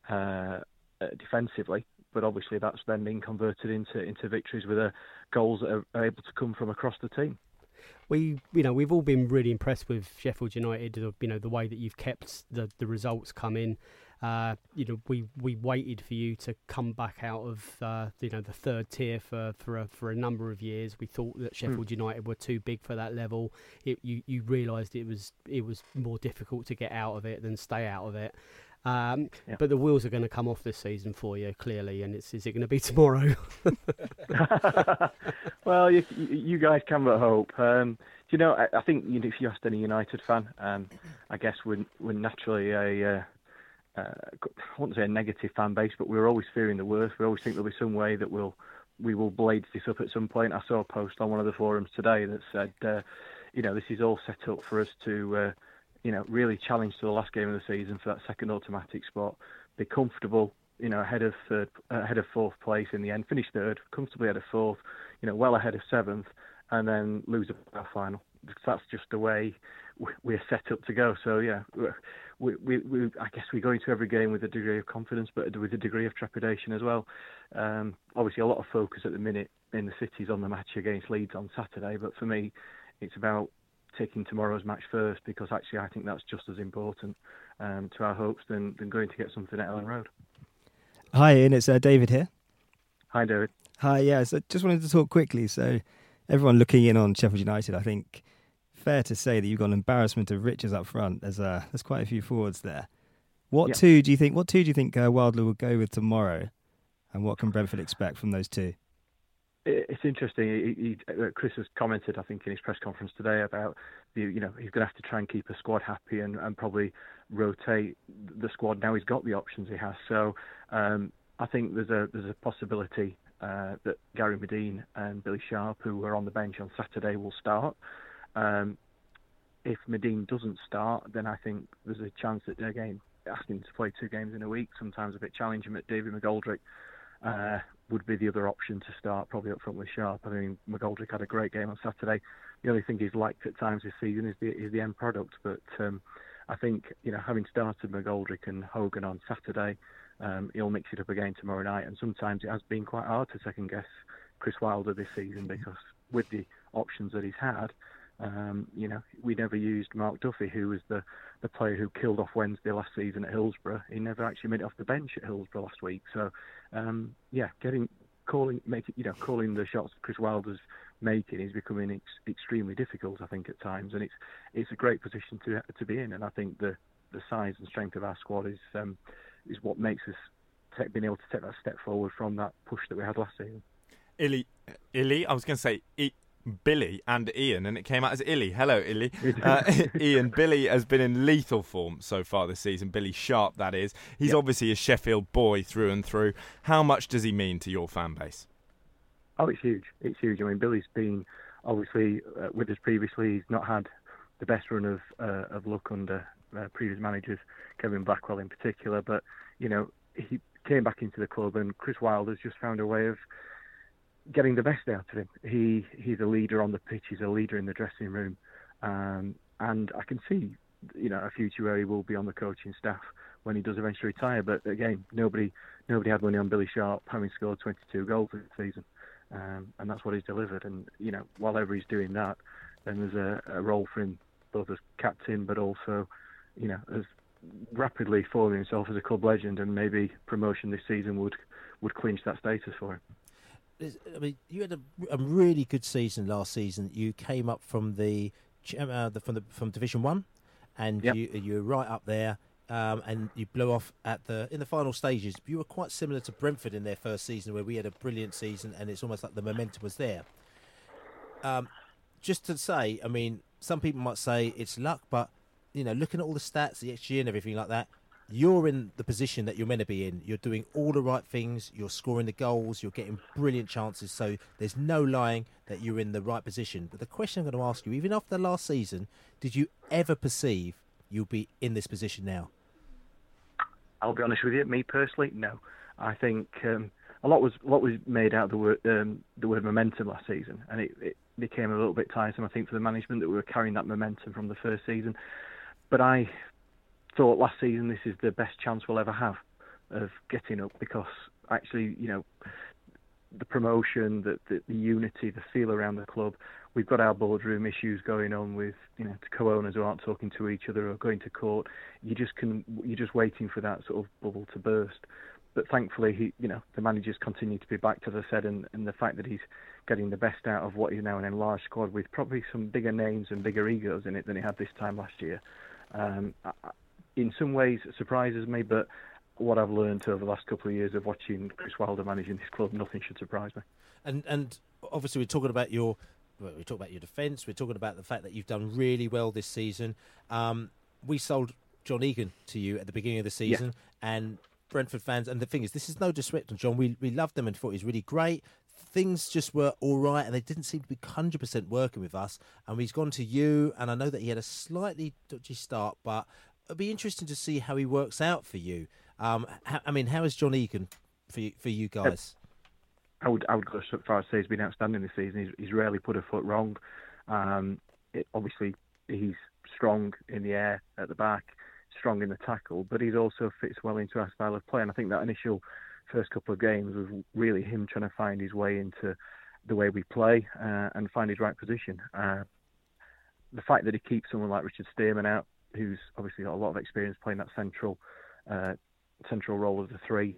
defensively, but obviously that's then been converted into victories with goals that are able to come from across the team. We've all been really impressed with Sheffield United. The way that you've kept the results coming. We waited for you to come back out of the third tier for a number of years. We thought that Sheffield United were too big for that level. You realised it was more difficult to get out of it than stay out of it. But the wheels are going to come off this season for you, clearly, and is it going to be tomorrow? Well, you guys can but hope. I think if you asked any United fan, I guess we're naturally I wouldn't say a negative fan base, but we're always fearing the worst. We always think there'll be some way that we will blade this up at some point. I saw a post on one of the forums today that said, this is all set up for us to really challenge to the last game of the season for that second automatic spot, be comfortable, ahead of fourth place in the end, finish third, comfortably ahead of fourth, well ahead of seventh, and then lose a final. That's just the way we're set up to go. So yeah, we I guess we go into every game with a degree of confidence, but with a degree of trepidation as well. Obviously, a lot of focus at the minute in the city's on the match against Leeds on Saturday, but for me, it's about taking tomorrow's match first, because actually I think that's just as important to our hopes than going to get something at Ellen Road. Hi Ian, it's David here. Hi David. Hi, yeah, so just wanted to talk quickly. So everyone looking in on Sheffield United, I think fair to say that you've got an embarrassment of riches up front. There's quite a few forwards there. What two do you think Wilder will go with tomorrow, and what can Brentford expect from those two? It's interesting. Chris has commented, I think, in his press conference today about he's going to have to try and keep a squad happy and probably rotate the squad now he's got the options he has. So I think there's a possibility that Gary Medine and Billy Sharp, who were on the bench on Saturday, will start. if Medine doesn't start, then I think there's a chance that, again, asking him to play 2 games in a week, sometimes a bit challenging, but David McGoldrick would be the other option to start, probably up front with Sharp. I mean, McGoldrick had a great game on Saturday. The only thing he's liked at times this season is the end product, but I think, having started McGoldrick and Hogan on Saturday, he'll mix it up again tomorrow night, and sometimes it has been quite hard to second-guess Chris Wilder this season, because with the options that he's had, we never used Mark Duffy, who was the player who killed off Wednesday last season at Hillsborough. He never actually made it off the bench at Hillsborough last week. So, calling the shots Chris Wilder's making is becoming extremely difficult, I think, at times, and it's a great position to be in. And I think the size and strength of our squad is what makes us being able to take that step forward from that push that we had last season. Illy, I was going to say Billy and Ian, and it came out as Illy. Hello, Illy. Ian, Billy has been in lethal form so far this season. Billy Sharp, that is. He's obviously a Sheffield boy through and through. How much does he mean to your fan base? Oh, it's huge. It's huge. I mean, Billy's been, obviously, with us previously. He's not had the best run of luck under previous managers, Kevin Blackwell in particular, but, he came back into the club, and Chris Wilder's just found a way of getting the best out of him. He's a leader on the pitch. He's a leader in the dressing room, and I can see, a future where he will be on the coaching staff when he does eventually retire. But again, nobody had money on Billy Sharp, having scored 22 goals this season, and that's what he's delivered. And while ever he's doing that, then there's a role for him both as captain, but also, as rapidly forming himself as a club legend, and maybe promotion this season would clinch that status for him. I mean, you had a really good season last season. You came up from from Division 1, and you were right up there, and you blew off in the final stages. You were quite similar to Brentford in their first season, where we had a brilliant season, and it's almost like the momentum was there. Just to say, I mean, some people might say it's luck, but looking at all the stats, the XG and everything like that, you're in the position that you're meant to be in. You're doing all the right things. You're scoring the goals. You're getting brilliant chances. So there's no lying that you're in the right position. But the question I'm going to ask you, even after the last season, did you ever perceive you'll be in this position now? I'll be honest with you. Me personally, no. I think a lot was made out of the word momentum last season, and it became a little bit tiresome, I think, for the management that we were carrying that momentum from the first season. But I thought last season this is the best chance we'll ever have of getting up, because actually, the promotion, the unity, the feel around the club, we've got our boardroom issues going on with co-owners who aren't talking to each other or going to court. You're just waiting for that sort of bubble to burst. But thankfully, the manager's continued to be backed, as I said, and the fact that he's getting the best out of what is now an enlarged squad with probably some bigger names and bigger egos in it than he had this time last year. In some ways, it surprises me, but what I've learned over the last couple of years of watching Chris Wilder managing this club, nothing should surprise me. And obviously, we're talking about your defence. We're talking about the fact that you've done really well this season. We sold John Egan to you at the beginning of the season, and Brentford fans, and the thing is, this is no disrespect on John. We loved him and thought he was really great. Things just were all right, and they didn't seem to be 100% working with us. And he's gone to you, and I know that he had a slightly dodgy start, but it'll be interesting to see how he works out for you. How is John Egan for you guys? I would go so far as to say he's been outstanding this season. He's rarely put a foot wrong. Obviously, he's strong in the air at the back, strong in the tackle, but he also fits well into our style of play. And I think that initial first couple of games was really him trying to find his way into the way we play and find his right position. The fact that he keeps someone like Richard Stearman out, who's obviously got a lot of experience playing that central role of the three,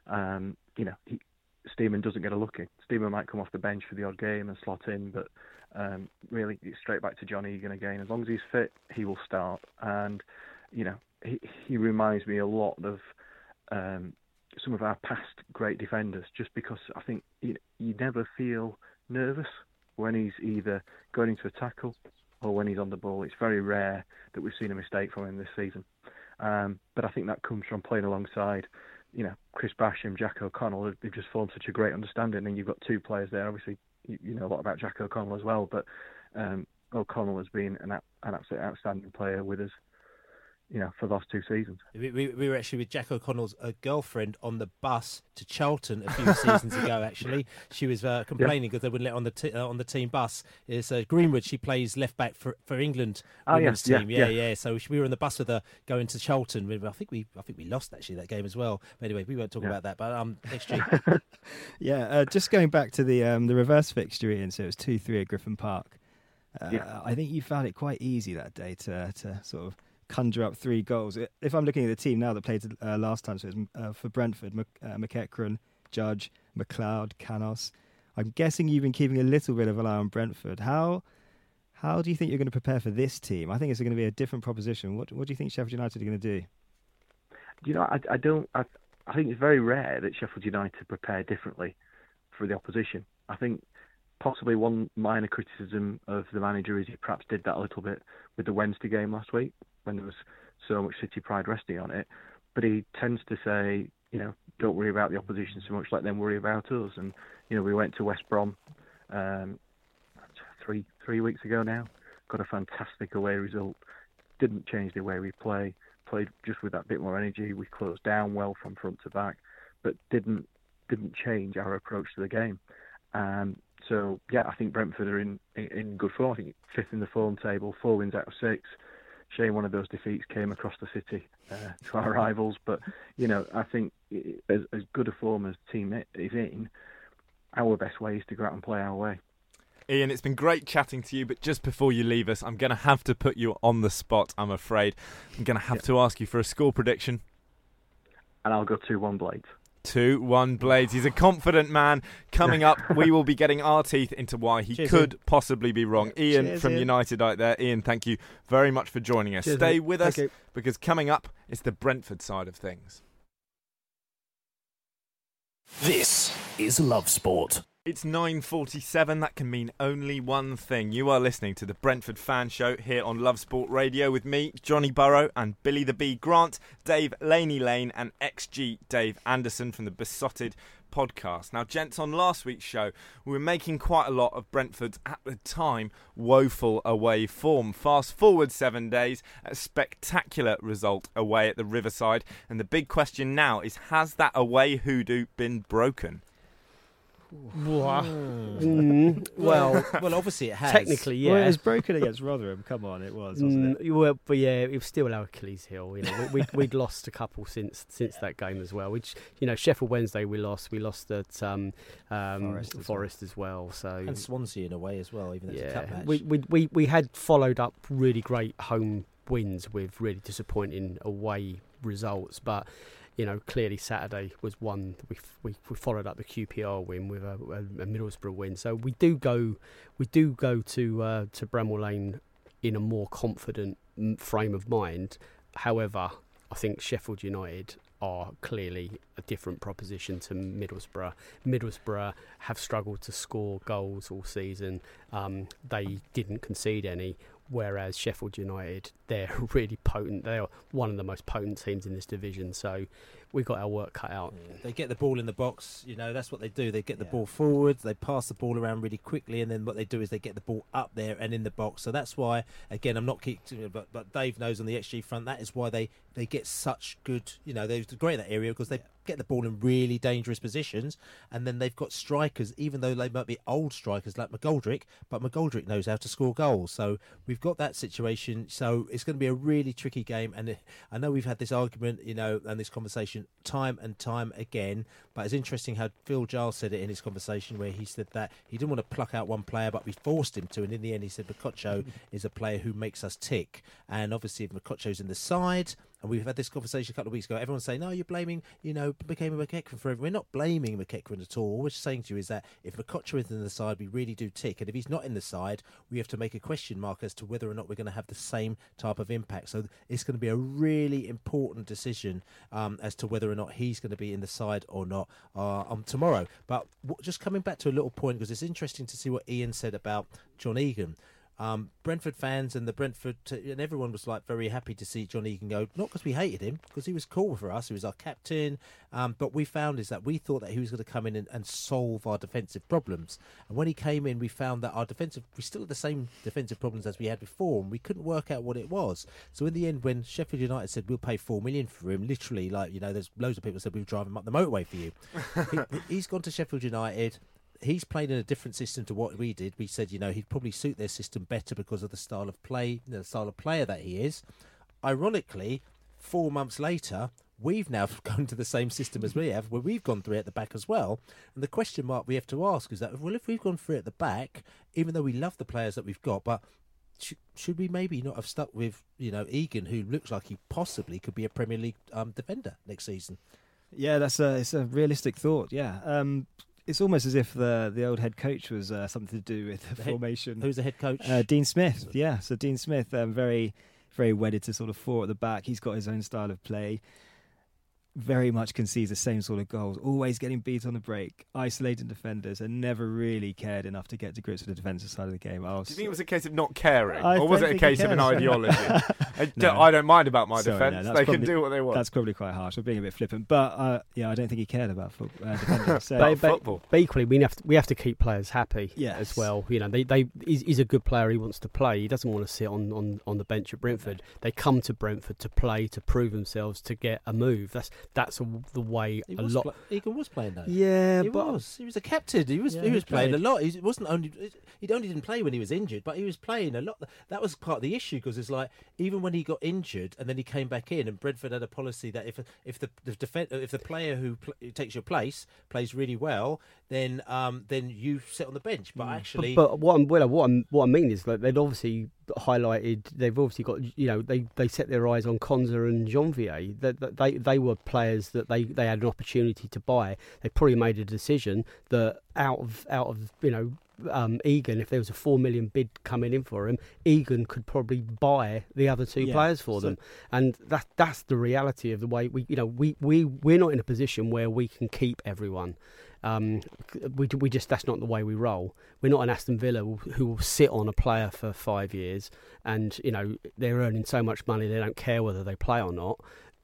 Stearman doesn't get a look in. Stearman might come off the bench for the odd game and slot in, but really it's straight back to John Egan again. As long as he's fit, he will start. And he reminds me a lot of some of our past great defenders, just because I think you never feel nervous when he's either going into a tackle or when he's on the ball. It's very rare that we've seen a mistake from him this season. But I think that comes from playing alongside, Chris Basham, Jack O'Connell. They've just formed such a great understanding, and you've got two players there. Obviously, you know a lot about Jack O'Connell as well, but O'Connell has been an absolutely outstanding player with us, for the last 2 seasons. We were actually with Jack O'Connell's girlfriend on the bus to Charlton a few seasons ago. Actually, she was complaining because they wouldn't let on the team bus. It's Greenwood. She plays left back for England women's team. Yeah. So we were on the bus with her going to Charlton. I think we lost actually that game as well. But anyway, we won't talk about that. But next year. Just going back to the reverse fixture, Ian. So it was 2-3 at Griffin Park. I think you found it quite easy that day to sort of conjure up 3 goals. If I'm looking at the team now that played last time, so it was for Brentford, McEachran, Judge, McLeod, Canos. I'm guessing you've been keeping a little bit of an eye on Brentford. How do you think you're going to prepare for this team? I think it's going to be a different proposition. What do you think Sheffield United are going to do? I think it's very rare that Sheffield United prepare differently for the opposition. I think possibly one minor criticism of the manager is he perhaps did that a little bit with the Wednesday game last week, when there was so much City pride resting on it. But he tends to say, don't worry about the opposition so much, let them worry about us. And, we went to West Brom 3 weeks ago now, got a fantastic away result, didn't change the way we played just with that bit more energy. We closed down well from front to back, but didn't change our approach to the game. So, I think Brentford are in good form. I think 5th in the form table, 4 wins out of 6. Shame one of those defeats came across the city to our rivals. But, I think as good a form as the team is in, our best way is to go out and play our way. Ian, it's been great chatting to you, but just before you leave us, I'm going to have to put you on the spot, I'm afraid. I'm going to have to ask you for a score prediction. And I'll go 2-1 Blades. 2-1 Blades. He's a confident man. Coming up, we will be getting our teeth into why he could possibly be wrong. Ian from United out there. Ian, thank you very much for joining us. Stay with us because coming up is the Brentford side of things. This is Love Sport. It's 9:47. That can mean only one thing. You are listening to the Brentford Fan Show here on Love Sport Radio with me, Johnny Burrow, and Billy the Bee Grant, Dave Laney Lane, and XG Dave Anderson from the Besotted podcast. Now, gents, on last week's show, we were making quite a lot of Brentford's, at the time, woeful away form. Fast forward 7 days, a spectacular result away at the Riverside. And the big question now is, has that away hoodoo been broken? Well, obviously it has. Technically, yeah. Well, it was broken against Rotherham. Come on, it was, wasn't it? Well, but yeah, it was still our Achilles heel. We'd lost a couple since that game as well. Which, Sheffield Wednesday we lost at Forest as well. So and Swansea in a way as well. Even though it's a cup match. We had followed up really great home wins with really disappointing away results, but. Clearly Saturday was one. We followed up the QPR win with a Middlesbrough win. So we do go to Bramall Lane in a more confident frame of mind. However, I think Sheffield United are clearly a different proposition to Middlesbrough. Middlesbrough have struggled to score goals all season. They didn't concede any. Whereas Sheffield United, they're really potent. They are one of the most potent teams in this division. So we've got our work cut out. Yeah. They get the ball in the box. That's what they do. They get the ball forward. They pass the ball around really quickly. And then what they do is they get the ball up there and in the box. So that's why, again, I'm not keeping, but Dave knows on the XG front, that is why they get such good, they're great in that area because they get the ball in really dangerous positions. And then they've got strikers, even though they might be old strikers like McGoldrick, but McGoldrick knows how to score goals. So we've got that situation. So it's going to be a really tricky game. And I know we've had this argument, and this conversation time and time again, but it's interesting how Phil Giles said it in his conversation where he said that he didn't want to pluck out one player, but we forced him to. And in the end, he said Mokotjo is a player who makes us tick. And obviously, if Mokotjo's in the side, and we've had this conversation a couple of weeks ago, everyone's saying, no, you're blaming, McEachran for everything. We're not blaming McEachran at all. All we're saying to you is that if Mokotjo is in the side, we really do tick. And if he's not in the side, we have to make a question mark as to whether or not we're going to have the same type of impact. So it's going to be a really important decision as to whether or not he's going to be in the side or not tomorrow. But just coming back to a little point, because it's interesting to see what Ian said about John Egan. Brentford fans and and everyone was like very happy to see John Egan go, not because we hated him, because he was cool for us, he was our captain, but we found is that we thought that he was going to come in and solve our defensive problems, and when he came in we found that we still had the same defensive problems as we had before, and we couldn't work out what it was. So in the end, when Sheffield United said we'll pay $4 million for him, literally, like, you know, there's loads of people said we'll drive him up the motorway for you. He's gone to Sheffield United. He's played in a different system to what we did. We said, you know, he'd probably suit their system better because of the style of play, the style of player that he is. Ironically, 4 months later, we've now gone to the same system as we have, where we've gone through it at the back as well. And the question mark we have to ask is that, well, if we've gone through it at the back, even though we love the players that we've got, but should we maybe not have stuck with, you know, Egan, who looks like he possibly could be a Premier League defender next season? Yeah, it's a realistic thought. Yeah. It's almost as if the old head coach was something to do with the formation. Who's the head coach? Dean Smith. Yeah, so Dean Smith, very, very wedded to sort of 4 at the back. He's got his own style of play. Very much concedes the same sort of goals, always getting beat on the break, isolating defenders, and never really cared enough to get to grips with the defensive side of the game. Do you think it was a case of not caring, or was it a case of an ideology? I don't mind about my defence. They can do what they want. That's probably quite harsh. We're being a bit flippant, but I don't think he cared about defenders. Football. But equally, we have to keep players happy as well. You know, he's a good player. He wants to play. He doesn't want to sit on the bench at Brentford. They come to Brentford to play, to prove themselves, to get a move. That's the way Egan was playing though. Yeah, he was a captain. He was playing a lot. He only didn't play when he was injured, but he was playing a lot. That was part of the issue, because it's like, even when he got injured and then he came back in, and Brentford had a policy that if the player who takes your place plays really well, then you sit on the bench. But actually, but what I mean is that they'd obviously highlighted. They've obviously got, you know, they set their eyes on Konsa and Janvier. They were players that they had an opportunity to buy. They probably made a decision that out of you know, Egan, if there was a $4 million bid coming in for him, Egan could probably buy the other 2 players for them, and that's the reality of the way we're not in a position where we can keep everyone. We just, that's not the way we roll. We're not an Aston Villa who will sit on a player for 5 years, and you know, they're earning so much money they don't care whether they play or not.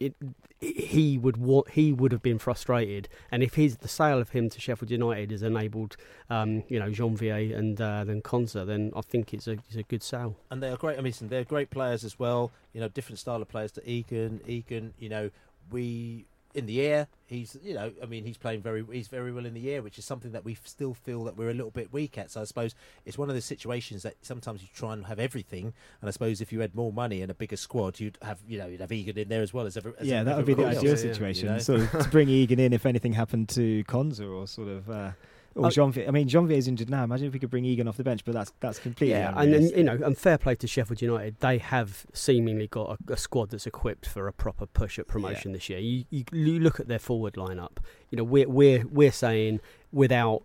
He would have been frustrated, and if the sale of him to Sheffield United has enabled, Janvier and then Konsa, then I think it's a good sale. And they are great. I mean, they're great players as well. You know, different style of players to Egan. You know, in the air, he's playing very well in the air, which is something that we still feel that we're a little bit weak at. So I suppose it's one of those situations that sometimes you try and have everything, and I suppose if you had more money and a bigger squad, you'd have Egan in there as well as that would be the ideal situation. You know? So to bring Egan in if anything happened to Konsa or sort of. Or Janvier. I mean, Janvier is injured now. Imagine if we could bring Egan off the bench, but that's completely and fair play to Sheffield United. They have seemingly got a squad that's equipped for a proper push at promotion this year. You look at their forward lineup. You know, we're saying without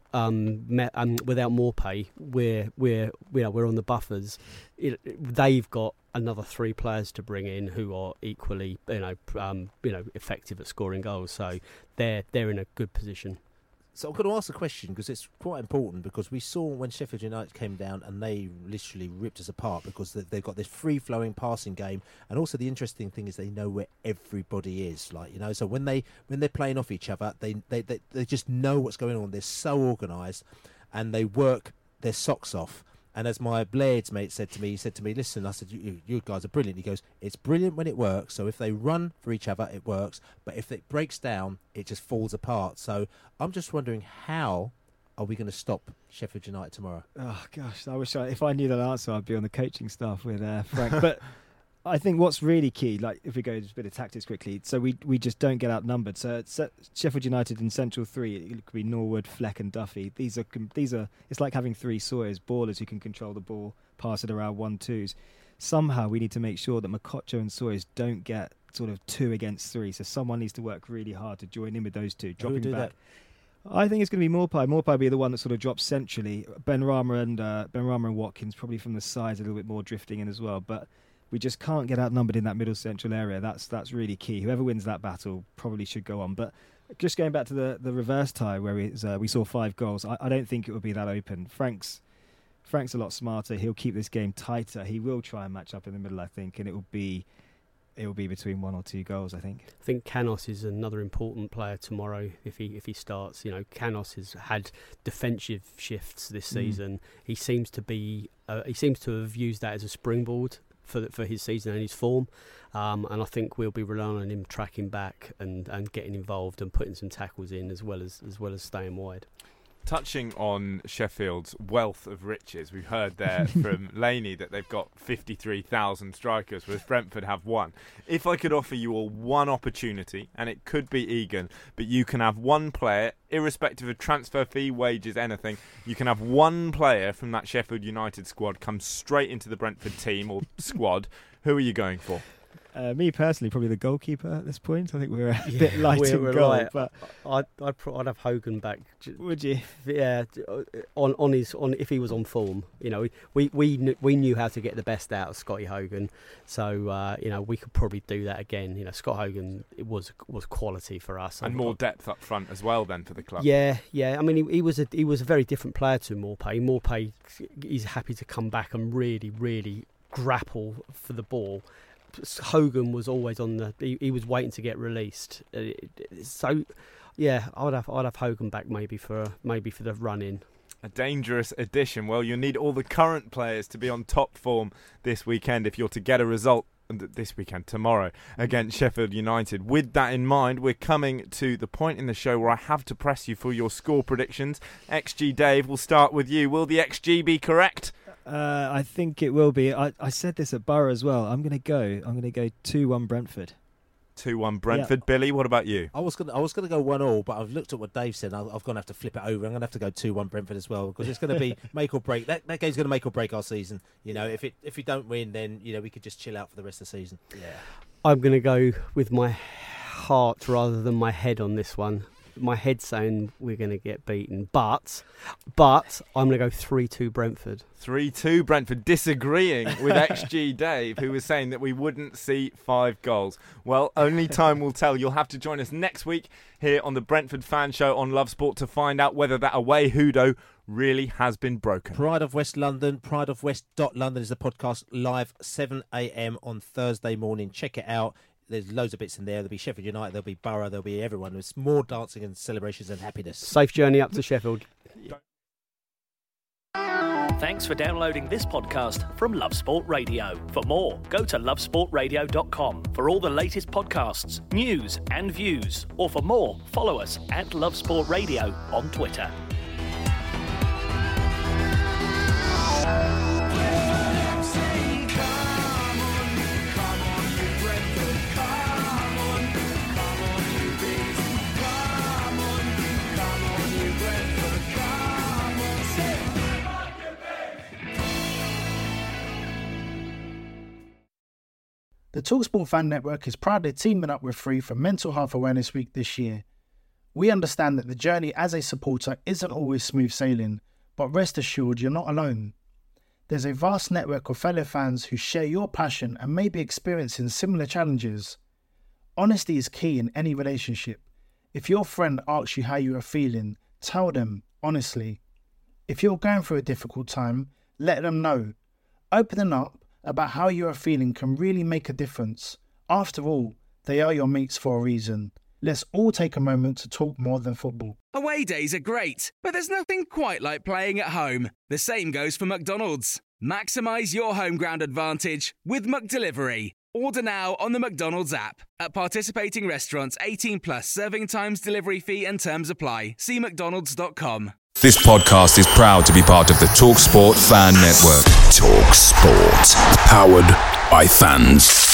Maupay, we're on the buffers. They've got another 3 players to bring in who are equally effective at scoring goals. So they're in a good position. So I'm going to ask a question, because it's quite important, because we saw when Sheffield United came down and they literally ripped us apart, because they've got this free-flowing passing game, and also the interesting thing is they know where everybody is, like, you know. So when they're playing off each other, they just know what's going on. They're so organised, and they work their socks off. And as my Blades mate said to me, listen, I said, you guys are brilliant. He goes, it's brilliant when it works. So if they run for each other, it works. But if it breaks down, it just falls apart. So I'm just wondering, how are we going to stop Sheffield United tomorrow? Oh, gosh, if I knew that answer, I'd be on the coaching staff with Frank. But I think what's really key, like if we go to a bit of tactics quickly, so we just don't get outnumbered. So Sheffield United in central 3, it could be Norwood, Fleck and Duffy. These are it's like having 3 Sawyers, ballers who can control the ball, pass it around 1-2s. Somehow we need to make sure that Mokotjo and Sawyers don't get sort of 2 against 3. So someone needs to work really hard to join in with those 2, dropping back. That? I think it's going to be Maupay. Maupay will be the one that sort of drops centrally. Benrahma and Watkins probably from the sides a little bit more drifting in as well, but we just can't get outnumbered in that middle central area. That's really key. Whoever wins that battle probably should go on. But just going back to the reverse tie where we saw 5 goals, I don't think it would be that open. Frank's Frank's a lot smarter. He'll keep this game tighter. He will try and match up in the middle, I think, and it will be between 1 or 2 goals, I think. I think Canos is another important player tomorrow if he starts. You know, Canos has had defensive shifts this season. He seems to have used that as a springboard for his season and his form. And I think we'll be relying on him tracking back and getting involved and putting some tackles in as well as staying wide. Touching on Sheffield's wealth of riches, we've heard there from Laney that they've got 53,000 strikers, whereas Brentford have 1. If I could offer you all one opportunity, and it could be Egan, but you can have one player, irrespective of transfer fee, wages, anything, you can have one player from that Sheffield United squad come straight into the Brentford team or squad, who are you going for? Me personally, probably the goalkeeper at this point. I think we're a bit light in goal. Light. But I'd have Hogan back. Would you? Yeah, on if he was on form. You know, we knew how to get the best out of Scotty Hogan, so you know, we could probably do that again. You know, Scott Hogan was quality for us, and more depth up front as well then for the club. Yeah. I mean, he was a very different player to Maupay. Maupay is happy to come back and really grapple for the ball. Hogan was always on he was waiting to get released. So, yeah, I'd have Hogan back maybe for the run in. A dangerous addition. Well, you need all the current players to be on top form this weekend if you're to get a result tomorrow against Sheffield United. With that in mind, we're coming to the point in the show where I have to press you for your score predictions. XG Dave, we'll start with you. Will the XG be correct? I think it will be. I said this at Borough as well. I'm going to go 2-1 Brentford. 2-1 Brentford. Yeah. Billy, what about you? I was going to go 1-1, but I've looked at what Dave said. I'm going to have to flip it over. I'm going to have to go 2-1 Brentford as well, because it's going to be make or break. That game's going to make or break our season. You know, if we don't win, then you know we could just chill out for the rest of the season. Yeah. I'm going to go with my heart rather than my head on this one. My head's saying we're going to get beaten, but I'm going to go 3-2 Brentford. 3-2 Brentford, disagreeing with XG Dave, who was saying that we wouldn't see 5 goals. Well, only time will tell. You'll have to join us next week here on the Brentford Fan Show on Love Sport to find out whether that away hoodoo really has been broken. Pride of West London, prideofwest.london is the podcast, live 7 a.m. on Thursday morning. Check it out. There's loads of bits in there. There'll be Sheffield United, there'll be Borough, there'll be everyone. There's more dancing and celebrations and happiness. Safe journey up to Sheffield. Thanks for downloading this podcast from Love Sport Radio. For more, go to lovesportradio.com for all the latest podcasts, news and views. Or for more, follow us at Love Sport Radio on Twitter. The TalkSport Fan Network is proudly teaming up with Free for Mental Health Awareness Week this year. We understand that the journey as a supporter isn't always smooth sailing, but rest assured you're not alone. There's a vast network of fellow fans who share your passion and may be experiencing similar challenges. Honesty is key in any relationship. If your friend asks you how you are feeling, tell them honestly. If you're going through a difficult time, let them know. Opening up about how you are feeling can really make a difference. After all, they are your mates for a reason. Let's all take a moment to talk more than football. Away days are great, but there's nothing quite like playing at home. The same goes for McDonald's. Maximise your home ground advantage with McDelivery. Order now on the McDonald's app. At participating restaurants, 18 plus serving times, delivery fee and terms apply. See mcdonalds.com. This podcast is proud to be part of the TalkSport Fan Network. TalkSport. Powered by fans.